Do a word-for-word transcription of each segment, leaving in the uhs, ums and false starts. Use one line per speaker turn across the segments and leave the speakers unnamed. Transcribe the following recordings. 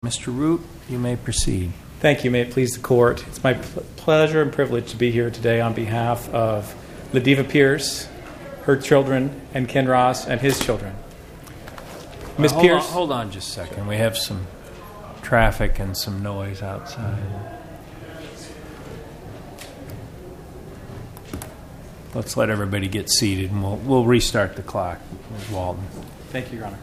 Mister Root, you may proceed.
Thank you. May it please the court. It's my pl- pleasure and privilege to be here today on behalf of Ladiva Pierce, her children, and Ken Ross and his children. Miz
Uh, hold
Pierce.
On, hold on just a second. We have some traffic and some noise outside. Let's let everybody get seated, and we'll we'll restart the clock, Miz Walton.
Thank you, Your Honor.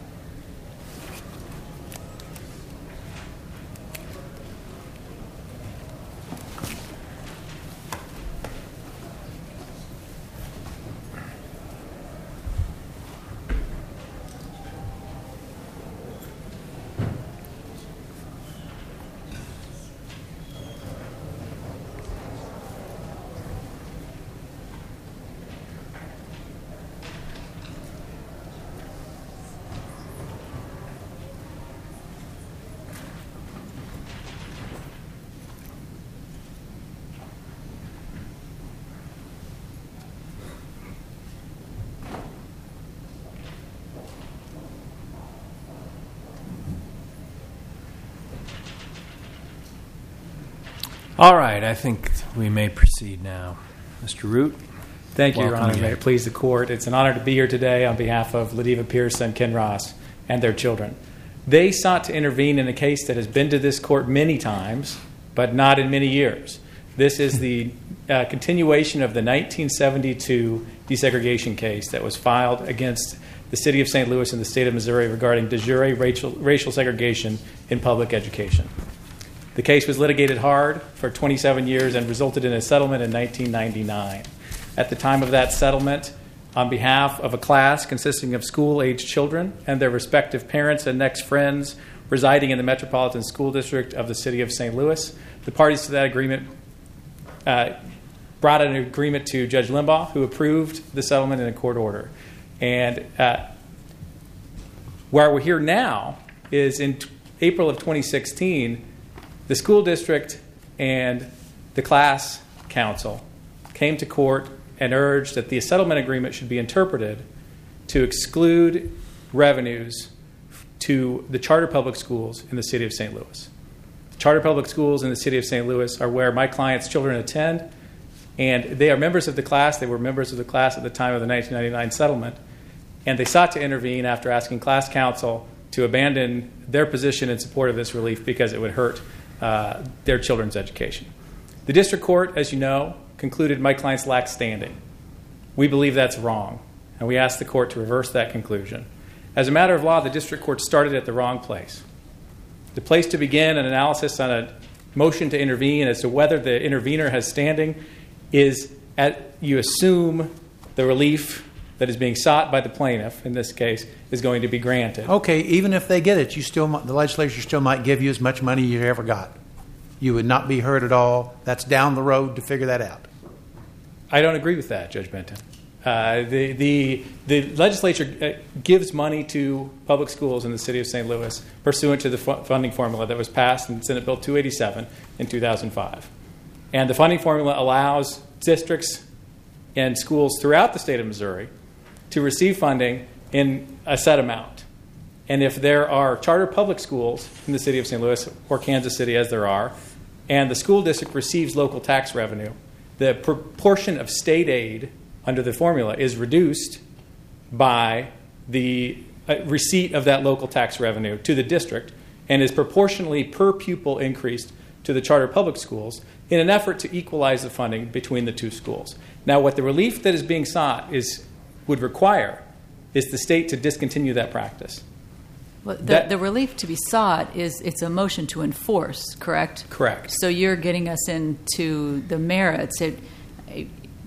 All right, I think we may proceed now. Mister Root.
Thank you, Your
Welcome
Honor.
again.
May it please the court. It's an honor to be here today on behalf of Ladiva Pierce and Ken Ross and their children. They sought to intervene in a case that has been to this court many times, but not in many years. This is the uh, continuation of the nineteen seventy-two desegregation case that was filed against the city of Saint Louis and the state of Missouri regarding de jure racial, racial segregation in public education. The case was litigated hard for twenty-seven years and resulted in a settlement in nineteen ninety-nine. At the time of that settlement, on behalf of a class consisting of school-aged children and their respective parents and next friends residing in the Metropolitan School District of the city of Saint Louis, the parties to that agreement uh, brought an agreement to Judge Limbaugh, who approved the settlement in a court order. And uh, where we're here now is in t- April of twenty sixteen, the school district and the class council came to court and urged that the settlement agreement should be interpreted to exclude revenues to the charter public schools in the city of Saint Louis. Charter public schools in the city of Saint Louis are where my client's children attend, and they are members of the class. They were members of the class at the time of the nineteen ninety-nine settlement, and they sought to intervene after asking class council to abandon their position in support of this relief because it would hurt Uh, their children's education. The district court, as you know, concluded my clients lack standing. We believe that's wrong, and we ask the court to reverse that conclusion. As a matter of law, the district court started at the wrong place. The place to begin an analysis on a motion to intervene as to whether the intervener has standing is at, you assume the relief that is being sought by the plaintiff, in this case, is going to be granted.
Okay, even if they get it, you still the legislature still might give you as much money you ever got. You would not be hurt at all. That's down the road to figure that out.
I don't agree with that, Judge Benton. Uh, the, the, the legislature gives money to public schools in the city of Saint Louis pursuant to the fu- funding formula that was passed in Senate Bill two eighty-seven in two thousand five. And the funding formula allows districts and schools throughout the state of Missouri to receive funding in a set amount. And if there are charter public schools in the city of Saint Louis or Kansas City, as there are, and the school district receives local tax revenue, the proportion of state aid under the formula is reduced by the receipt of that local tax revenue to the district and is proportionally per pupil increased to the charter public schools in an effort to equalize the funding between the two schools. Now, what the relief that is being sought is would require is the state to discontinue that practice.
Well, the,
that,
the relief to be sought is it's a motion to enforce, correct?
Correct.
So you're getting us into the merits. It, it,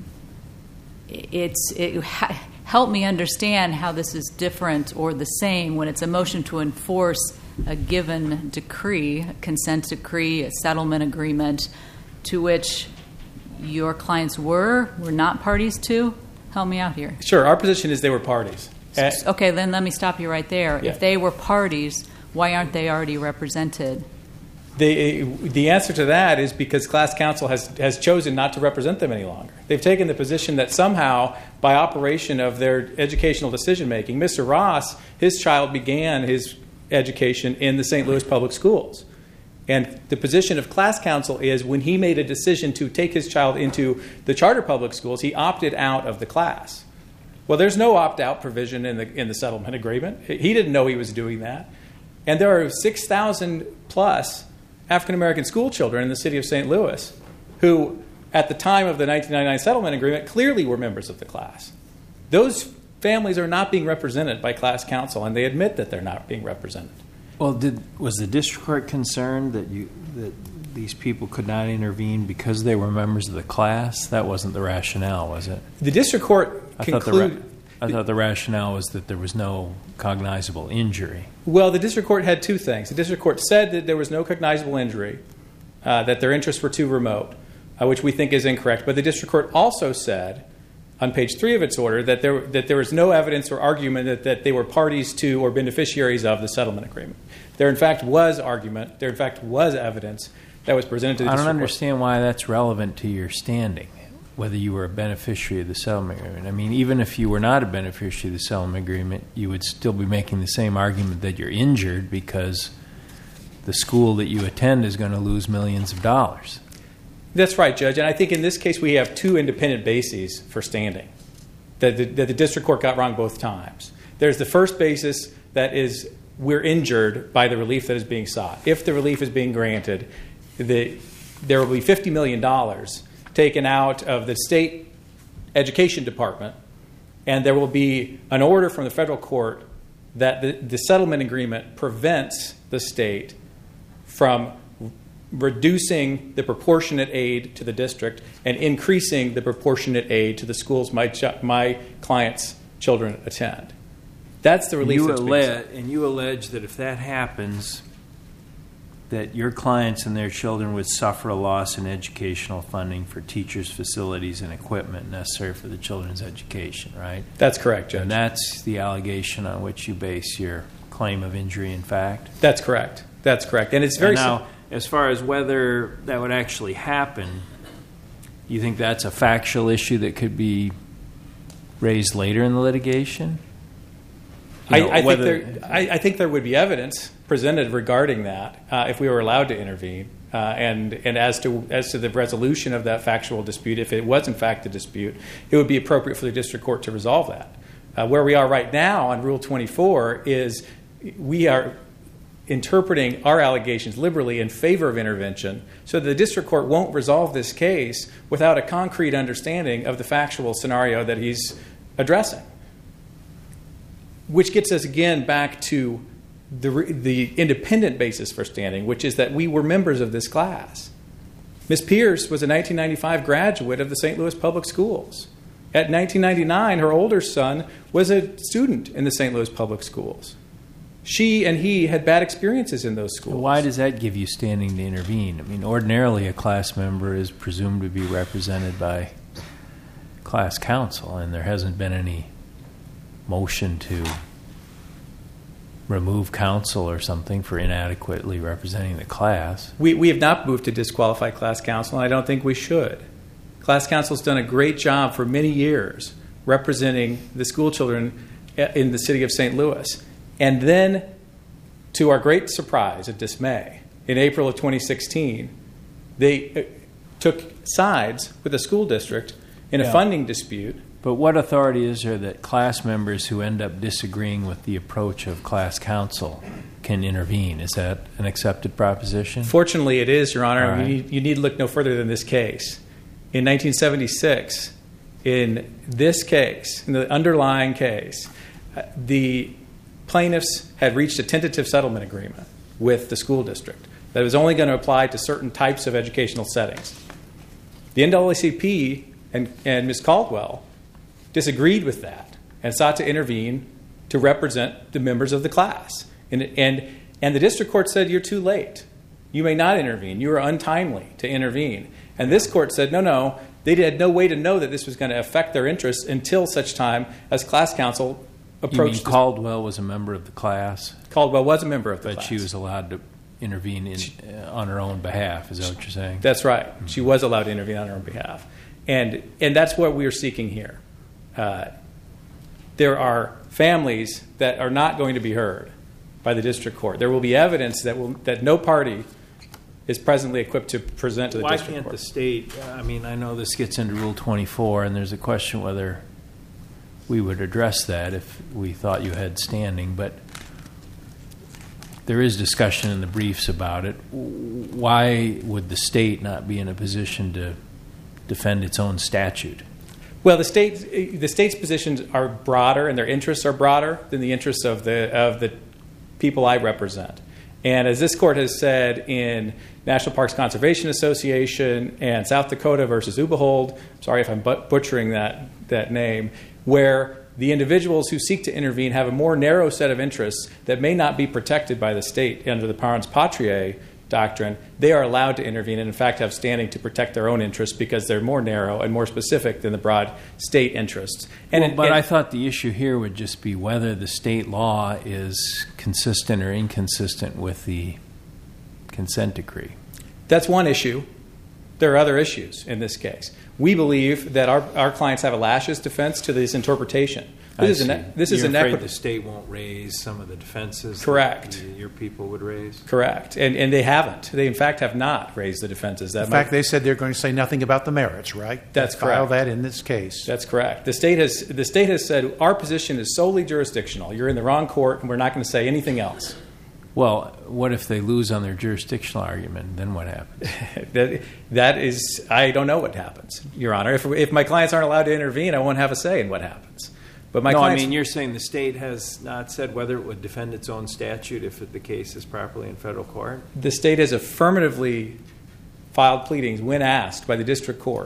it's it, help me understand how this is different or the same when it's a motion to enforce a given decree, a consent decree, a settlement agreement, to which your clients were were not parties to. Help me out here.
Sure. Our position is they were parties.
Okay, then let me stop you right there.
Yeah.
If they were parties, why aren't they already represented?
The, the answer to that is because class council has, has chosen not to represent them any longer. They've taken the position that somehow, by operation of their educational decision-making, Mister Ross, his child began his education in the Saint Louis Public Schools. And the position of class counsel is when he made a decision to take his child into the charter public schools, he opted out of the class. Well, there's no opt-out provision in the in the settlement agreement. He didn't know he was doing that. And there are six thousand plus African-American school children in the city of Saint Louis who, at the time of the nineteen ninety-nine settlement agreement, clearly were members of the class. Those families are not being represented by class counsel, and they admit that they're not being represented.
Well, did was the district court concerned that you that these people could not intervene because they were members of the class? That wasn't the rationale, was it?
The district court
I thought the,
concluded...
ra- I thought the rationale was that there was no cognizable injury.
Well, the district court had two things. The district court said that there was no cognizable injury, uh, that their interests were too remote, uh, which we think is incorrect. But the district court also said, on page three of its order, that there that there was no evidence or argument that, that they were parties to or beneficiaries of the settlement agreement. There, in fact, was argument. There, in fact, was evidence that was presented to the
I
district
don't
court.
understand why that's relevant to your standing, whether you were a beneficiary of the settlement agreement. I mean, even if you were not a beneficiary of the settlement agreement, you would still be making the same argument that you're injured because the school that you attend is going to lose millions of dollars.
That's right, Judge. And I think in this case we have two independent bases for standing that the, that the district court got wrong both times. There's the first basis that is we're injured by the relief that is being sought. If the relief is being granted, the, there will be fifty million dollars taken out of the state education department, and there will be an order from the federal court that the, the settlement agreement prevents the state from reducing the proportionate aid to the district and increasing the proportionate aid to the schools my ch- my clients' children attend. That's the relief
You
that's being
alle-
sought.
and you allege that if that happens, that your clients and their children would suffer a loss in educational funding for teachers, facilities, and equipment necessary for the children's education, right?
That's correct, Judge.
And that's the allegation on which you base your claim of injury in fact?
That's correct. That's correct. And it's very
And now,
sim-
as far as whether that would actually happen, you think that's a factual issue that could be raised later in the litigation? You know,
I, I, think
whether-
there, I, I think there would be evidence presented regarding that uh, if we were allowed to intervene, uh, and and as to as to the resolution of that factual dispute, if it was in fact a dispute, it would be appropriate for the district court to resolve that. Uh, where we are right now on Rule twenty-four is we are interpreting our allegations liberally in favor of intervention, so that the district court won't resolve this case without a concrete understanding of the factual scenario that he's addressing. Which gets us again back to the the independent basis for standing, which is that we were members of this class. Miz Pierce was a nineteen ninety-five graduate of the Saint Louis Public Schools. At nineteen ninety-nine, her older son was a student in the Saint Louis Public Schools. She and he had bad experiences in those schools.
Why does that give you standing to intervene? I mean, ordinarily a class member is presumed to be represented by class counsel, and there hasn't been any motion to remove counsel or something for inadequately representing the class.
We, we have not moved to disqualify class counsel, and I don't think we should. Class counsel has done a great job for many years representing the school children in the city of Saint Louis. And then, to our great surprise and dismay, in April of twenty sixteen, they took sides with the school district in a
Yeah.
funding dispute.
But what authority is there that class members who end up disagreeing with the approach of class counsel can intervene? Is that an accepted proposition?
Fortunately, it is, Your Honor.
All right.
You need, you need to look no further than this case. In nineteen seventy-six, in this case, in the underlying case, uh, the plaintiffs had reached a tentative settlement agreement with the school district that was only going to apply to certain types of educational settings. The N double A C P and, and Miz Caldwell disagreed with that and sought to intervene to represent the members of the class. And, and, and the district court said, you're too late. You may not intervene. You are untimely to intervene. And this court said, no, no, they had no way to know that this was going to affect their interests until such time as class counsel
You
approached.
mean Caldwell was a member of the class,
Caldwell was a member of the
but
class.
she was allowed to intervene in, uh, on her own behalf. Is that what you're saying?
That's right. She was allowed to intervene on her own behalf. And, and that's what we are seeking here. Uh, there are families that are not going to be heard by the district court. There will be evidence that will that no party is presently equipped to present to the
Why
district
can't
court.
the state, I mean, I know this gets into Rule twenty-four, and there's a question whether we would address that if we thought you had standing, but there is discussion in the briefs about it. Why would the state not be in a position to defend its own statute?
Well, the state, the state's positions are broader, and their interests are broader than the interests of the of the people I represent. And as this court has said in National Parks Conservation Association and South Dakota versus Ubehold, sorry if I'm butchering that that name, where the individuals who seek to intervene have a more narrow set of interests that may not be protected by the state under the parens patriae doctrine, they are allowed to intervene and in fact have standing to protect their own interests because they're more narrow and more specific than the broad state interests. And
well,
it,
but
and,
I thought the issue here would just be whether the state law is consistent or inconsistent with the consent decree.
That's one issue. There are other issues in this case. We believe that our, our clients have a laches defense to this interpretation. This
I
is an,
see.
this
You're
is an
afraid
equity.
the state won't raise some of the defenses
Correct.
that your people would raise?
Correct. And and they haven't. They, in fact, have not raised the defenses. That
In
might,
fact, they said they're going to say nothing about the merits, right?
That's
File
correct.
that in this case.
That's correct. The state has the state has said our position is solely jurisdictional. You're in the wrong court, and we're not going to say anything else.
Well, what if they lose on their jurisdictional argument? Then what happens?
that that is, I don't know what happens, Your Honor. If if my clients aren't allowed to intervene, I won't have a say in what happens. But my
no,
clients,
I mean, you're saying the state has not said whether it would defend its own statute if the case is properly in federal court?
the state has affirmatively filed pleadings when asked by the district court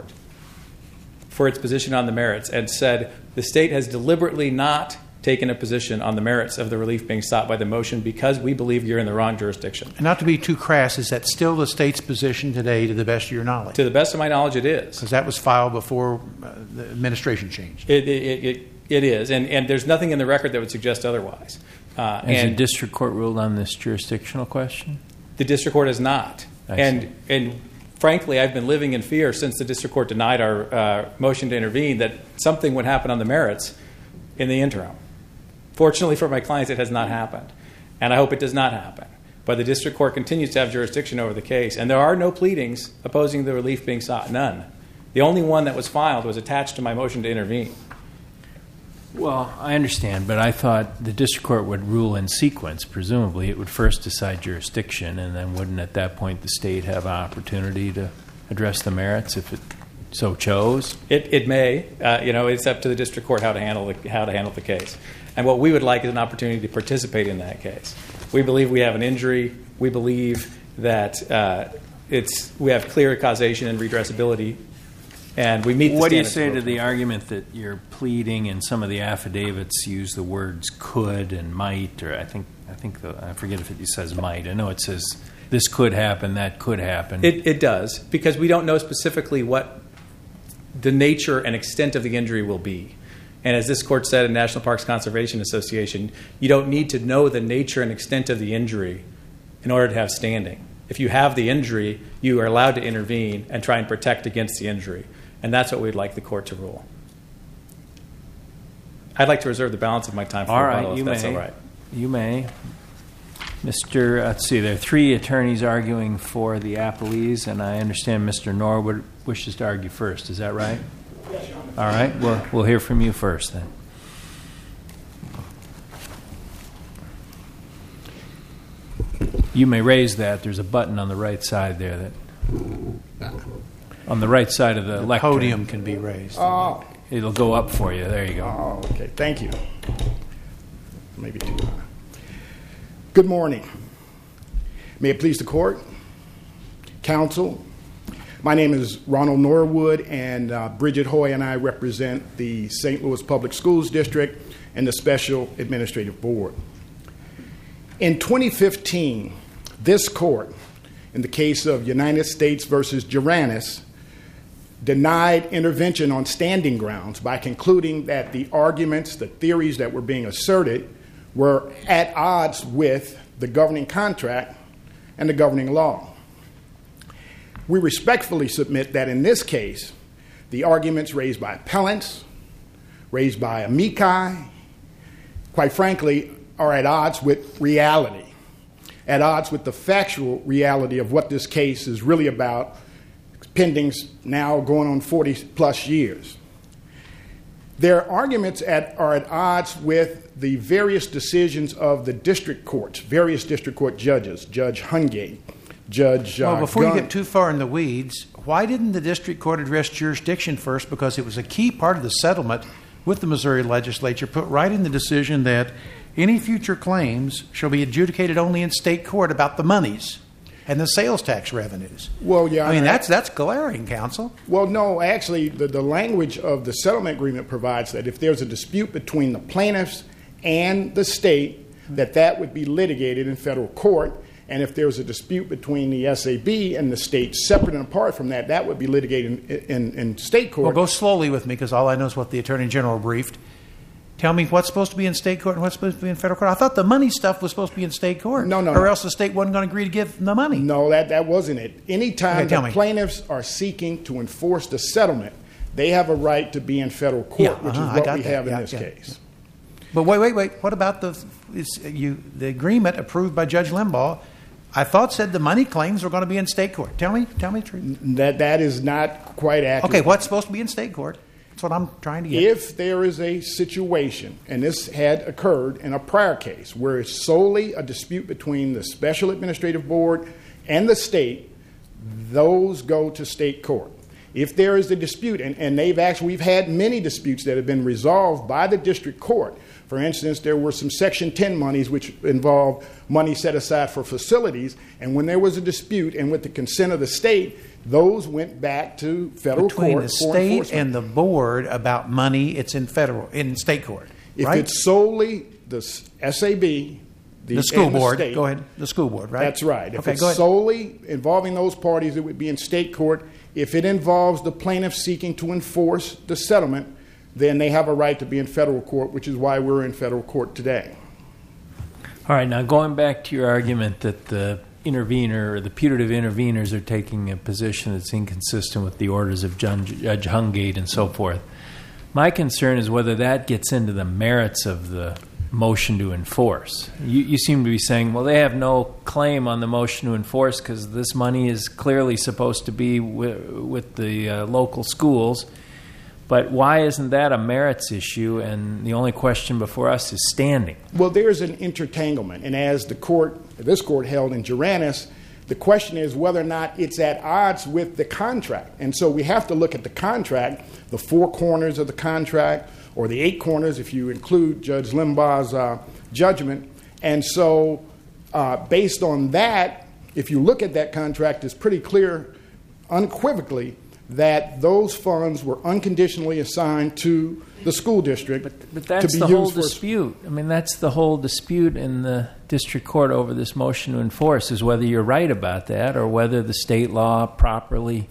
for its position on the merits and said the state has deliberately not taken a position on the merits of the relief being sought by the motion because we believe you're in the wrong jurisdiction.
And not to be too crass, is that still the state's position today to the best of your knowledge?
To the best of my knowledge, it is.
Because that was filed before uh, the administration changed.
It, it, it, it is, and, and there's nothing in the record that would suggest otherwise. Uh,
Has
and
the district court ruled on this jurisdictional question?
the district court has not.
I
and
see.
and frankly, I've been living in fear since the district court denied our uh, motion to intervene that something would happen on the merits in the interim. Fortunately for my clients, it has not happened, and I hope it does not happen. But the district court continues to have jurisdiction over the case, and there are no pleadings opposing the relief being sought, none. The only one that was filed was attached to my motion to intervene.
Well, I understand, but I thought the district court would rule in sequence. Presumably, it would first decide jurisdiction, and then wouldn't at that point the state have an opportunity to address the merits if it so chose?
It, it may, uh, you know, it's up to the district court how to handle the, how to handle the case. And what we would like is an opportunity to participate in that case. We believe we have an injury. We believe that uh, it's we have clear causation and redressability, and we meet the
What do you
standards
say
of
to
Rule
the argument that you're pleading and some of the affidavits use the words could and might, or I think I think the, I forget if it says might. I know it says this could happen, that could happen.
It, it does, because we don't know specifically what the nature and extent of the injury will be. And as this court said in National Parks Conservation Association, you don't need to know the nature and extent of the injury in order to have standing. If you have the injury, you are allowed to intervene and try and protect against the injury. And that's what we'd like the court to rule. I'd like to reserve the balance of my time for
all
rebuttal,
right,
if
you
that's
may.
all right.
You may. Mister Let's see, there are three attorneys arguing for the appellees, and I understand Mister Norwood wishes to argue first. Is that right?
Yes, Your Honor.
All right, well, we'll hear from you first then. You may raise that. There's a button on the right side there that, on the right side of the,
The
lectern.
podium can be raised.
Oh,
It'll go up for you. There you go.
oh, okay. Thank you. Maybe too high. Good morning. May it please the court, counsel. My name is Ronald Norwood, and uh, Bridget Hoy and I represent the Saint Louis Public Schools District and the Special Administrative Board. In twenty fifteen, this court, in the case of United States versus Jaranis, denied intervention on standing grounds by concluding that the arguments, the theories that were being asserted were at odds with the governing contract and the governing law. We respectfully submit that in this case, the arguments raised by appellants, raised by amici, quite frankly, are at odds with reality, at odds with the factual reality of what this case is really about, pending now going on forty plus years. Their arguments at, are at odds with the various decisions of the district courts, various district court judges, Judge Hungate, Judge uh,
Well, before
Gunn.
you get too far in the weeds, why didn't the district court address jurisdiction first? Because it was a key part of the settlement with the Missouri legislature, put right in the decision that any future claims shall be adjudicated only in state court about the monies and the sales tax revenues.
Well, yeah,
I mean,
I-
that's that's glaring, counsel.
Well, no, actually, the, the language of the settlement agreement provides that if there's a dispute between the plaintiffs and the state, that that would be litigated in federal court. And if there's a dispute between the S A B and the state, separate and apart from that, that would be litigated in, in, in state court.
Well, go slowly with me, because all I know is what the Attorney General briefed. Tell me what's supposed to be in state court and what's supposed to be in federal court. I thought the money stuff was supposed to be in state court.
No, no,
Or
no.
else the state wasn't going to agree to give them the money.
No, that, that wasn't it. Anytime
Okay, tell
the
me.
plaintiffs are seeking to enforce the settlement, they have a right to be in federal court,
Yeah,
which
uh-huh,
is
I
what
got
we
that.
have in
Yeah,
this
yeah,
case.
But wait, wait, wait. What about the is you the agreement approved by Judge Limbaugh? I thought said the money claims were going to be in state court. Tell me, tell me the truth.
That, that is not quite accurate.
Okay, what's supposed to be in state court? That's what I'm trying to get.
If there is a situation, and this had occurred in a prior case, where it's solely a dispute between the Special Administrative Board and the state, those go to state court. If there is a dispute, and, and they've actually, we've had many disputes that have been resolved by the district court. For instance, there were some Section ten monies which involved money set aside for facilities, and when there was a dispute, and with the consent of the state, those went back to federal
Between
court
the
for
state
enforcement.
and the board about money, it's in federal, in state court,
If
right?
it's solely the s- SAB, the,
the school
and the
board.
state,
Go ahead. The school board, right?
That's right. If
Okay,
it's
go ahead.
solely involving those parties, it would be in state court. If it involves the plaintiff seeking to enforce the settlement, then they have a right to be in federal court, which is why we're in federal court today.
All right, now going back to your argument that the intervener or the putative interveners are taking a position that's inconsistent with the orders of Judge, Judge Hungate and so forth. My concern is whether that gets into the merits of the motion to enforce. You, you seem to be saying, well, they have no claim on the motion to enforce because this money is clearly supposed to be w- with the uh, local schools. But why isn't that a merits issue? And the only question before us is standing.
Well, there's an intertanglement, and as the court, this court held in Juranis, the question is whether or not it's at odds with the contract. And so we have to look at the contract, the four corners of the contract, or the eight corners if you include Judge Limbaugh's uh, judgment. And so uh, based on that, if you look at that contract, it's pretty clear unequivocally that those funds were unconditionally assigned to the school district.
But, but that's
to be
the whole
used for-
dispute. I mean, that's the whole dispute in the district court over this motion to enforce, is whether you're right about that or whether the state law properly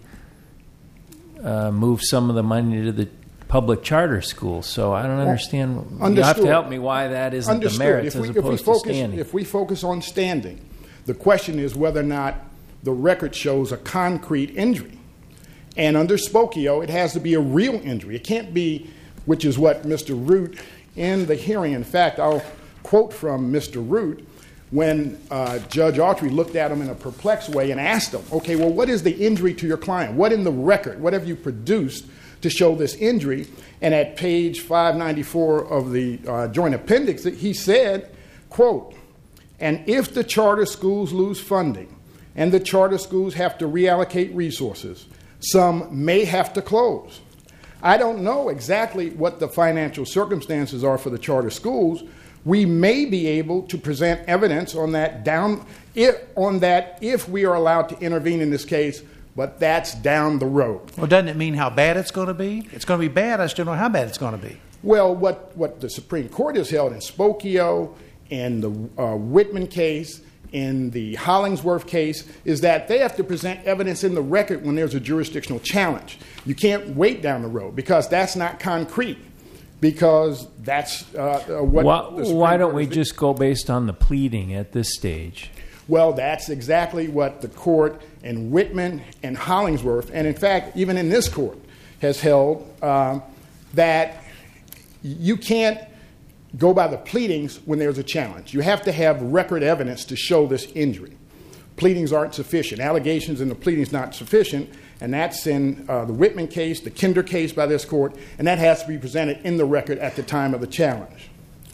uh, moves some of the money to the public charter schools. So I don't understand. You have to
Understood.
help me why that isn't
Understood.
the merits
If we,
as
if we
opposed
focus,
to standing.
If we focus on standing, the question is whether or not the record shows a concrete injury. And under Spokio, it has to be a real injury. It can't be, which is what Mister Root in the hearing. In fact, I'll quote from Mister Root when uh, Judge Autry looked at him in a perplexed way and asked him, okay, well, what is the injury to your client? What in the record? What have you produced to show this injury? And at page five ninety-four of the uh, joint appendix, he said, quote, and if the charter schools lose funding and the charter schools have to reallocate resources, some may have to close. I don't know exactly what the financial circumstances are for the charter schools. We may be able to present evidence on that down if, on that if we are allowed to intervene in this case, but that's down the road.
Well, doesn't it mean how bad it's going to be? It's going to be bad. I still don't know how bad it's going to be.
Well, what, what the Supreme Court has held in Spokio and the uh, Whitman case, in the Hollingsworth case, is that they have to present evidence in the record when there's a jurisdictional challenge. You can't wait down the road because that's not concrete, because that's uh, what
why,
the Supreme
why don't
Court
we
has
just go based on the pleading at this stage?
Well, that's exactly what the court in Whitman and Hollingsworth, and in fact, even in this court, has held, um, that you can't go by the pleadings when there's a challenge. You have to have record evidence to show this injury. Pleadings aren't sufficient. Allegations in the pleadings not sufficient, and that's in uh, the Whitman case, the Kinder case by this court, and that has to be presented in the record at the time of the challenge.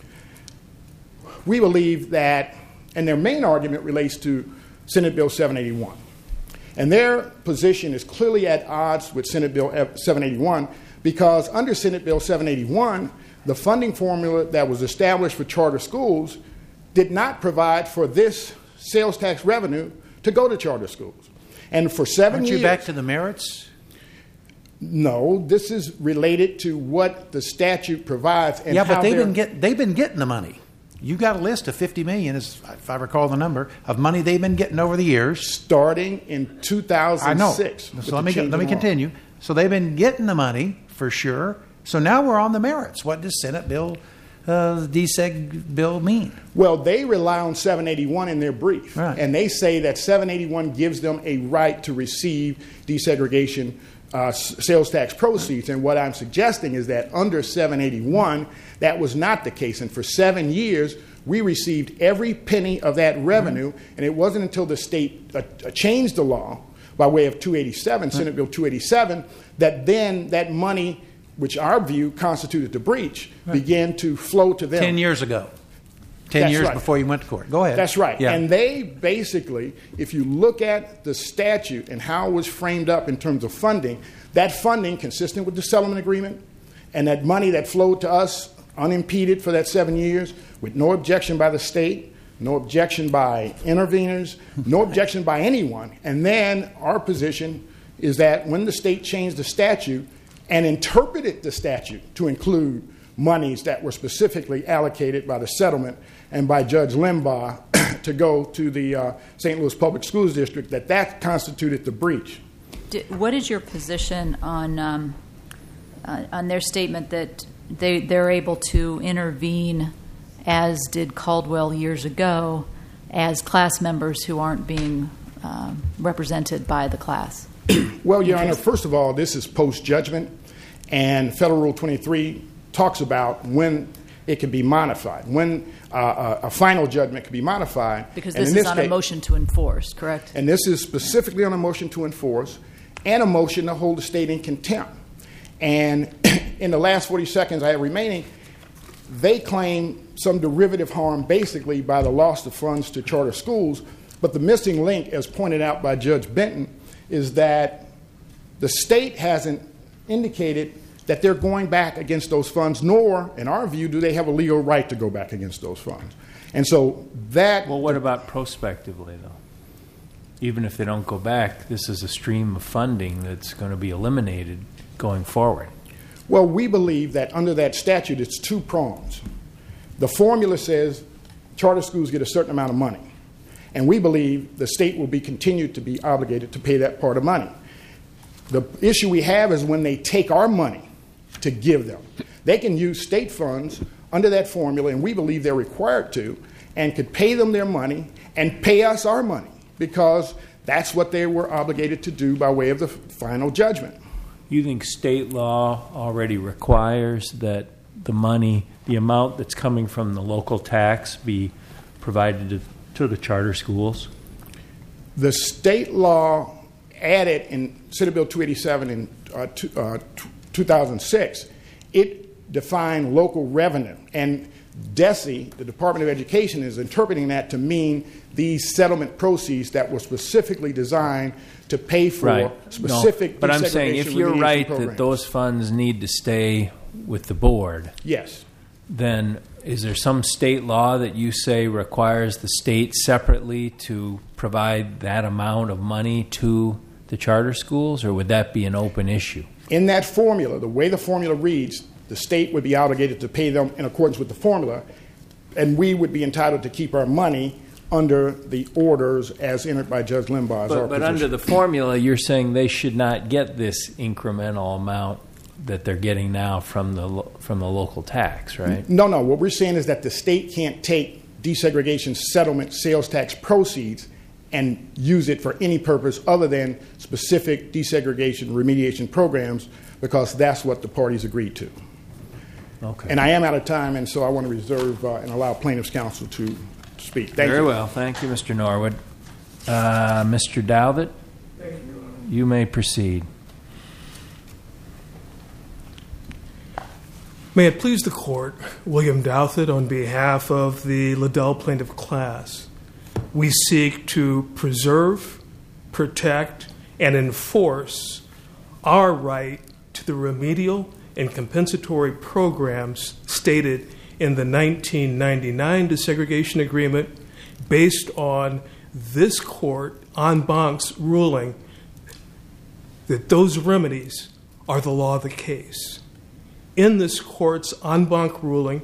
We believe that, and their main argument relates to Senate Bill seven eighty-one. And their position is clearly at odds with Senate Bill seven eighty-one because under Senate Bill seven eighty-one, the funding formula that was established for charter schools did not provide for this sales tax revenue to go to charter schools. And for seven
Aren't you
years...
back to the merits?
No, this is related to what the statute provides. And
yeah, but
how
they've
they're-
been, get, they've been getting the money. You got a list of fifty million dollars, if I recall the number, of money they've been getting over the years.
starting in two thousand six.
I know.
with
So
the
let me,
change
let me
in law.
continue. So they've been getting the money, for sure. So now we're on the merits. What does Senate Bill, uh, D S E G bill mean?
Well, they rely on seven eighty-one in their brief.
Right.
And they say that seven eighty-one gives them a right to receive desegregation uh, s- sales tax proceeds. And what I'm suggesting is that under seven eighty-one, that was not the case. And for seven years, we received every penny of that revenue. Mm-hmm. And it wasn't until the state uh, uh, changed the law by way of two eighty-seven, mm-hmm. Senate Bill two eighty-seven, that then that money, which our view constituted the breach, right. began to flow to them.
Ten years ago. Ten
That's
years
right.
before you went to court. Go ahead.
That's right.
Yeah.
And they basically, if you look at the statute and how it was framed up in terms of funding, that funding consistent with the settlement agreement and that money that flowed to us unimpeded for that seven years with no objection by the state, no objection by interveners, no objection by anyone. And then our position is that when the state changed the statute and interpreted the statute to include monies that were specifically allocated by the settlement and by Judge Limbaugh to go to the uh, Saint Louis Public Schools District, that that constituted the breach.
Did, what is your position on um, uh, on their statement that they they're able to intervene, as did Caldwell years ago, as class members who aren't being uh, represented by the class?
Well, Your Honor, first of all, this is post-judgment, and Federal Rule twenty-three talks about when it can be modified, when uh, a, a final judgment can be modified.
Because
And
this
in
is
this
on
case,
a motion to enforce, correct?
And this is specifically on a motion to enforce and a motion to hold the state in contempt. And in the last forty seconds I have remaining, they claim some derivative harm basically by the loss of funds to charter schools. But the missing link, as pointed out by Judge Benton, is that the state hasn't indicated that they're going back against those funds, nor, in our view, do they have a legal right to go back against those funds. And so that...
Well, what about prospectively, though? Even if they don't go back, this is a stream of funding that's going to be eliminated going forward.
Well, we believe that under that statute, it's two prongs. The formula says charter schools get a certain amount of money. And we believe the state will be continued to be obligated to pay that part of money. The issue we have is when they take our money to give them. They can use state funds under that formula, and we believe they're required to, and could pay them their money and pay us our money, because that's what they were obligated to do by way of the final judgment.
You think state law already requires that the money, the amount that's coming from the local tax, be provided to, to the charter schools?
The state law added in Senate Bill two eighty-seven in uh, two, uh, two thousand six, it defined local revenue. And D E S E, the Department of Education, is interpreting that to mean these settlement proceeds that were specifically designed to pay for
right.
specific
no, but I'm saying if you're
remediation
right
programs.
that those funds need to stay with the board,
Yes.
then is there some state law that you say requires the state separately to provide that amount of money to the charter schools, or would that be an open issue?
In that formula, the way the formula reads, the state would be obligated to pay them in accordance with the formula, and we would be entitled to keep our money under the orders as entered by Judge Limbaugh. As our
But, but
position.
under the formula, you're saying they should not get this incremental amount that they're getting now from the lo- from the local tax, right?
No, no. What we're saying is that the state can't take desegregation settlement sales tax proceeds and use it for any purpose other than specific desegregation remediation programs, because that's what the parties agreed to.
Okay.
And I am out of time, and so I want to reserve uh, and allow plaintiff's counsel to speak. Thank
Very
you.
well. Thank you, Mister Norwood. Uh, Mister Dowdett, you may proceed.
May it please the Court, William Douthit on behalf of the Liddell plaintiff class. We seek to preserve, protect, and enforce our right to the remedial and compensatory programs stated in the nineteen ninety-nine desegregation agreement based on this court en banc's ruling that those remedies are the law of the case. In this court's en banc ruling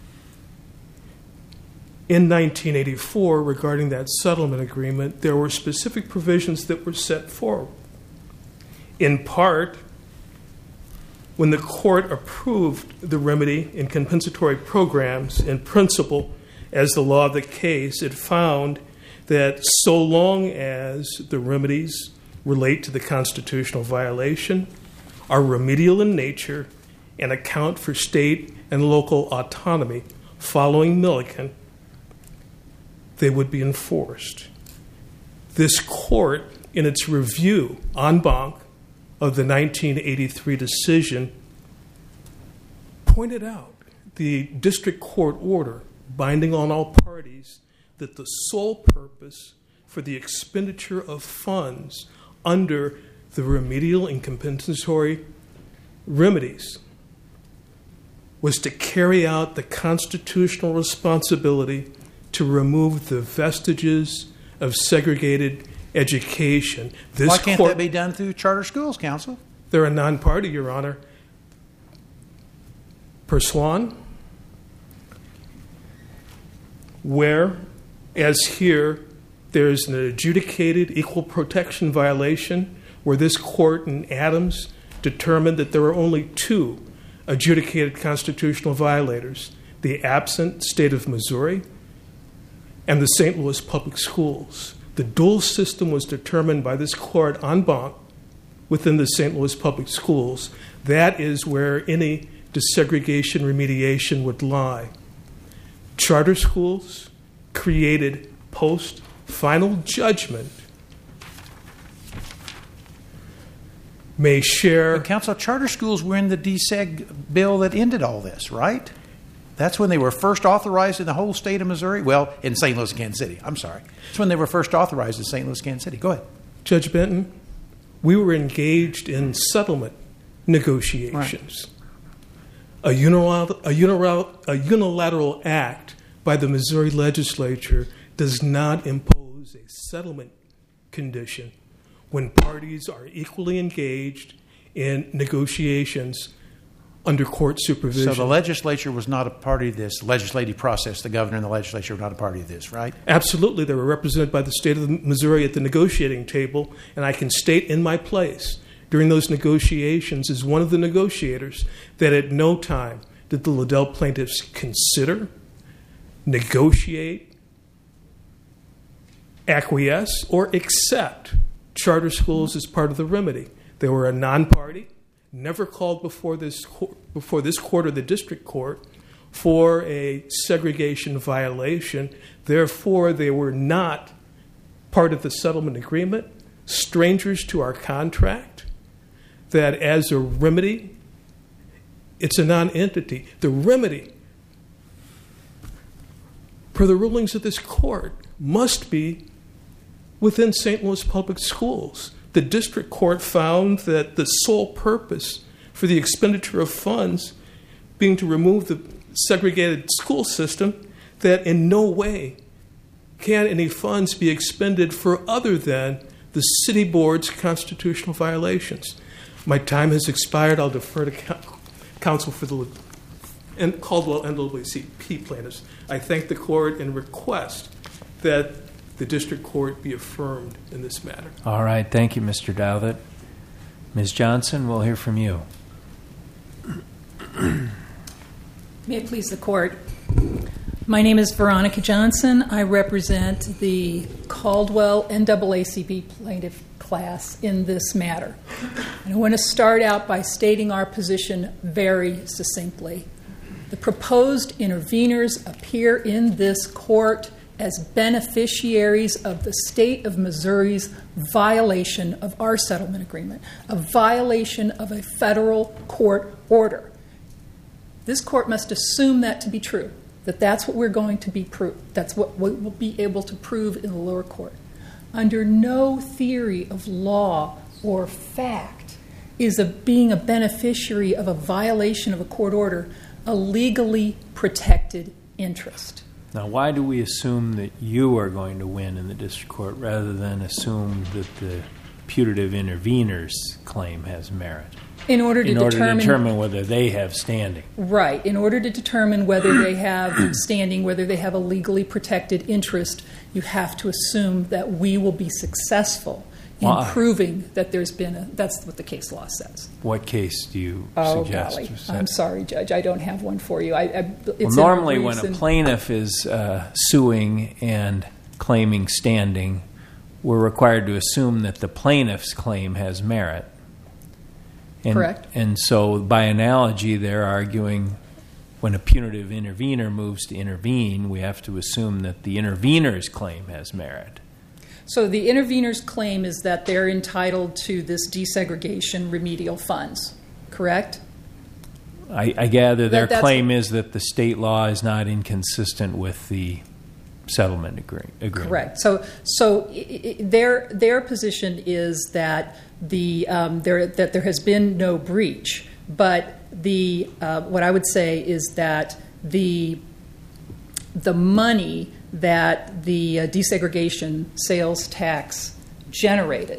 in nineteen eighty-four regarding that settlement agreement, there were specific provisions that were set forward. In part, when the court approved the remedy and compensatory programs in principle as the law of the case, it found that so long as the remedies relate to the constitutional violation, are remedial in nature, and account for state and local autonomy following Milliken, they would be enforced. This court, in its review en banc of the nineteen eighty-three decision, pointed out the district court order binding on all parties that the sole purpose for the expenditure of funds under the remedial and compensatory remedies was to carry out the constitutional responsibility to remove the vestiges of segregated education. This
Why can't
court,
that be done through charter schools, counsel?
They're a non-party, Your Honor. Per Swan, where, as here, there is an adjudicated equal protection violation where this court in Adams determined that there were only two adjudicated constitutional violators, the absent state of Missouri and the Saint Louis Public Schools. The dual system was determined by this court en banc within the Saint Louis Public Schools. That is where any desegregation remediation would lie. Charter schools created post-final judgment may share...
But counsel, charter schools were in the deseg bill that ended all this, right? That's when they were first authorized in the whole state of Missouri. Well, in Saint Louis, Kansas City. I'm sorry. That's when they were first authorized in Saint Louis, Kansas City. Go ahead.
Judge Benton, we were engaged in settlement negotiations. Right. A, unilateral, a, unilateral, a unilateral act by the Missouri legislature does not impose a settlement condition when parties are equally engaged in negotiations under court supervision.
So the legislature was not a party to this legislative process. The governor and the legislature were not a party to this, right?
Absolutely. They were represented by the state of Missouri at the negotiating table, and I can state in my place during those negotiations as one of the negotiators that at no time did the Liddell plaintiffs consider, negotiate, acquiesce, or accept charter schools as part of the remedy. They were a non-party, never called before this court, before this court or the district court for a segregation violation. Therefore, they were not part of the settlement agreement, strangers to our contract, that as a remedy, it's a non-entity. The remedy, per the rulings of this court, must be within Saint Louis Public Schools. The district court found that the sole purpose for the expenditure of funds being to remove the segregated school system, that in no way can any funds be expended for other than the city board's constitutional violations. My time has expired. I'll defer to counsel for the and Caldwell N double A C P plaintiffs. I thank the court and request that the district court be affirmed in this matter.
All right. Thank you, Mister Dowdett. Miz Johnson, we'll hear from you.
May it please the court. My name is Veronica Johnson. I represent the Caldwell N double A C P plaintiff class in this matter. And I want to start out by stating our position very succinctly. The proposed interveners appear in this court as beneficiaries of the state of Missouri's violation of our settlement agreement, a violation of a federal court order. This court must assume that to be true, that that's what we're going to be prove. That's what we will be able to prove in the lower court. Under no theory of law or fact is a, being a beneficiary of a violation of a court order a legally protected interest.
Now, why do we assume that you are going to win in the district court rather than assume that the putative intervener's claim has merit?
In order to
in order
determine,
to determine whether they have standing.
Right. In order to determine whether they have standing, whether they have a legally protected interest, you have to assume that we will be successful in
Why?
proving that there's been a, that's what the case law says.
What case do you
Oh,
suggest?
golly. I'm sorry, Judge. I don't have one for you. I, I, it's
Well,
in
normally
the
when a
briefs and-
plaintiff is uh, suing and claiming standing, we're required to assume that the plaintiff's claim has merit. And,
Correct.
And so, by analogy, they're arguing when a punitive intervener moves to intervene, we have to assume that the intervener's claim has merit.
So the intervener's claim is that they're entitled to this desegregation remedial funds, correct?
I, I gather their
That- that's-
claim is that the state law is not inconsistent with the settlement agree- agreement.
Correct. So, so i- i- their their position is that the um, there that there has been no breach, but the uh, what I would say is that the the money that the uh, desegregation sales tax generated,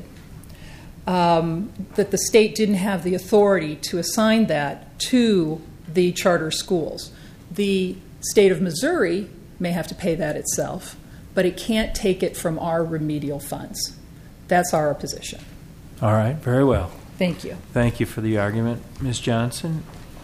um, that the state didn't have the authority to assign that to the charter schools. The state of Missouri may have to pay that itself, but it can't take it from our remedial funds. That's our position.
All right, very well.
Thank you.
Thank you for the argument, Miz Johnson.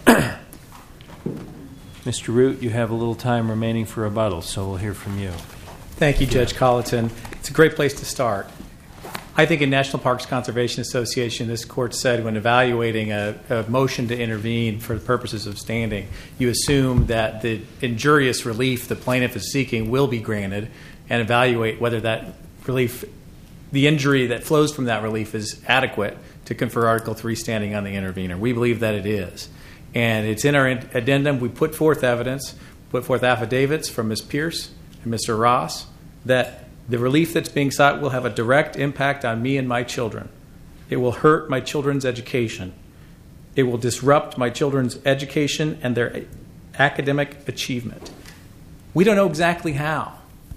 Mister Root, you have a little time remaining for rebuttal, so we'll hear from you.
Thank you, Judge Colleton. It's a great place to start. I think in National Parks Conservation Association, this court said when evaluating a, a motion to intervene for the purposes of standing, you assume that the injurious relief the plaintiff is seeking will be granted and evaluate whether that relief, the injury that flows from that relief is adequate to confer Article three standing on the intervener. We believe that it is. And it's in our addendum. We put forth evidence, put forth affidavits from Miz Pierce and Mister Ross that the relief that's being sought will have a direct impact on me and my children. It will hurt my children's education. It will disrupt my children's education and their academic achievement. We don't know exactly how,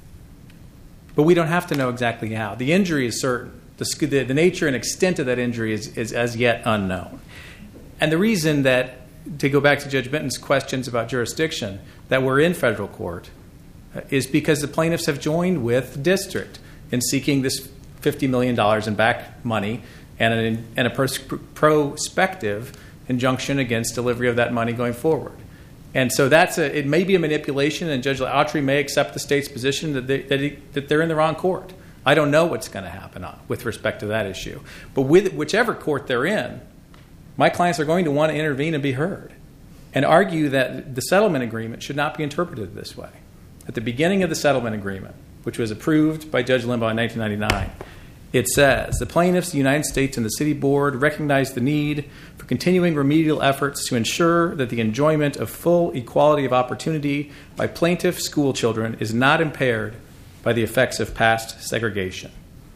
but we don't have to know exactly how. The injury is certain. The, the, the nature and extent of that injury is, is as yet unknown. And the reason that, to go back to Judge Benton's questions about jurisdiction, that we're in federal court is because the plaintiffs have joined with the district in seeking this fifty million dollars in back money and, an, and a pros, prospective injunction against delivery of that money going forward. And so that's a, it may be a manipulation, and Judge Autry may accept the state's position that, they, that, he, that they're in the wrong court. I don't know what's going to happen on, with respect to that issue. But with whichever court they're in, my clients are going to want to intervene and be heard and argue that the settlement agreement should not be interpreted this way. At the beginning of the settlement agreement, which was approved by Judge Limbaugh in nineteen ninety-nine, it says, the plaintiffs, the United States, and the City Board recognize the need for continuing remedial efforts to ensure that the enjoyment of full equality of opportunity by plaintiff school children is not impaired by the effects of past segregation.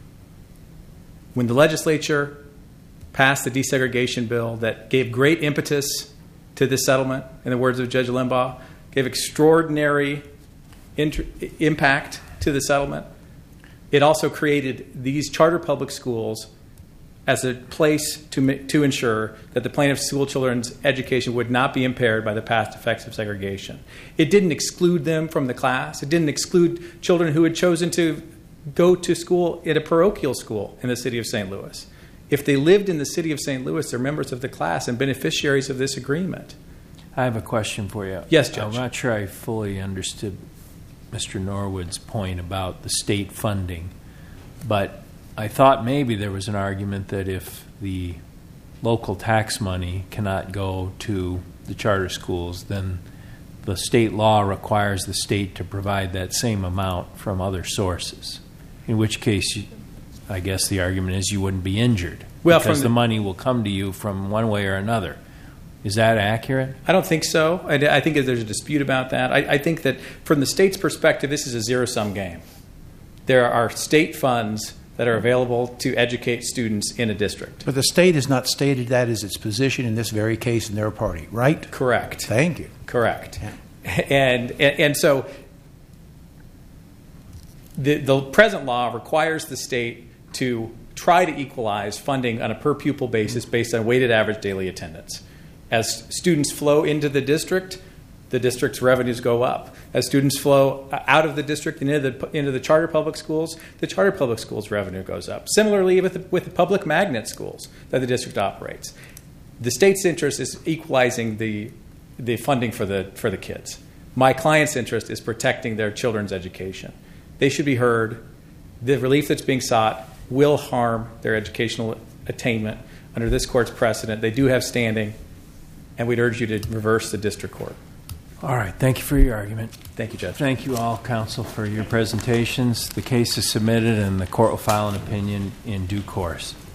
When the legislature passed the desegregation bill that gave great impetus to this settlement, in the words of Judge Limbaugh, gave extraordinary inter- impact to the settlement, it also created these charter public schools as a place to, to ensure that the plaintiff's school children's education would not be impaired by the past effects of segregation. It didn't exclude them from the class. It didn't exclude children who had chosen to go to school at a parochial school in the city of Saint Louis. If they lived in the city of Saint Louis, they're members of the class and beneficiaries of this agreement.
I have a question for you.
Yes, Judge.
I'm not sure I fully understood Mister Norwood's point about the state funding, but I thought maybe there was an argument that if the local tax money cannot go to the charter schools, then the state law requires the state to provide that same amount from other sources, in which case, you, I guess the argument is you wouldn't be injured
Well,
because
from
the
the-
money will come to you from one way or another. Is that accurate?
I don't think so. I, I think that there's a dispute about that. I, I think that from the state's perspective, this is a zero-sum game. There are state funds that are available to educate students in a district.
But the state has not stated that as its position in this very case in their party, right?
Correct.
Thank you.
Correct. And, and and so the the present law requires the state to try to equalize funding on a per pupil basis based on weighted average daily attendance. As students flow into the district, the district's revenues go up. As students flow out of the district and into the, into the charter public schools, the charter public schools revenue goes up. Similarly, with the, with the public magnet schools that the district operates, the state's interest is equalizing the the funding for the for the kids. My client's interest is protecting their children's education. They should be heard. The relief that's being sought will harm their educational attainment under this court's precedent. They do have standing, and we'd urge you to reverse the district court.
All right. Thank you for your argument.
Thank you, Judge.
Thank you all, counsel, for your presentations. The case is submitted, and the court will file an opinion in due course.